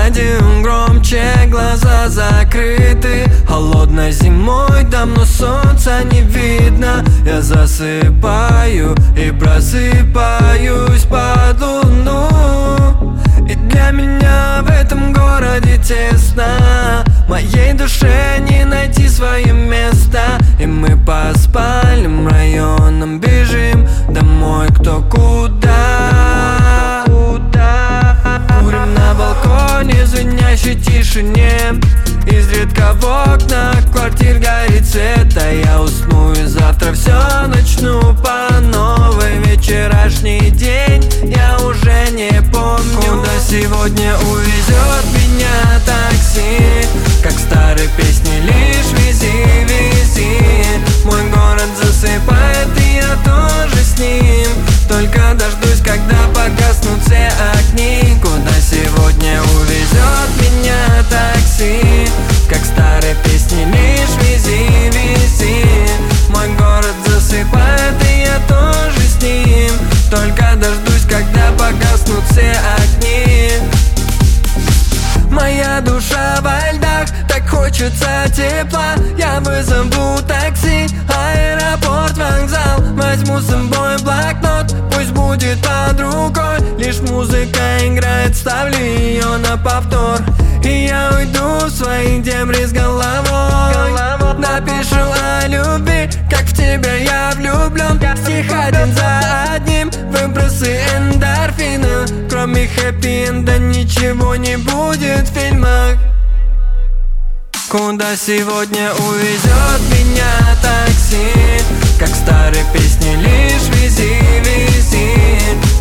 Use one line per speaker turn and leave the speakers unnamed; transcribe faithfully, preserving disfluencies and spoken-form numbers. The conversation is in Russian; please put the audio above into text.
радио громче, глаза закрыты. Холодной зимой давно солнца не видно. Я засыпаю и просыпаюсь под луну. И для меня в этом городе тесно. Моей душе не найти свое место. И мы по спальным районам бежим домой, кто куда. Курим на балконе в звенящей тишине. Изредка в окнах квартир горит свет. А я усну и завтра все начну по новой. Вчерашний день я уже не помню. Куда сегодня увезет меня такси? Как в старой песне, лишь вези, вези. Мой город засыпает, и я тоже с ним. Только дождусь, когда погаснут все огни. Куда сегодня увезет меня такси? Как в старой песне, лишь вези, вези. Мой город засыпает, и я тоже с ним. Только дождусь, когда погаснут все огни. Моя душа во льдах, так хочется тепла. Я вызову такси, аэропорт, вокзал. Возьму с собой блокнот, пусть будет под рукой. Лишь музыка играет, ставлю ее на повтор. И я уйду в свои дебри с головой. Напишу о любви, как в тебя я влюблен. Стих один за одним, выбросы эндорфина. Кроме хэппи-энда ничего не будет в фильмах. Куда сегодня увезет меня такси? Как в старой песне, лишь вези, вези.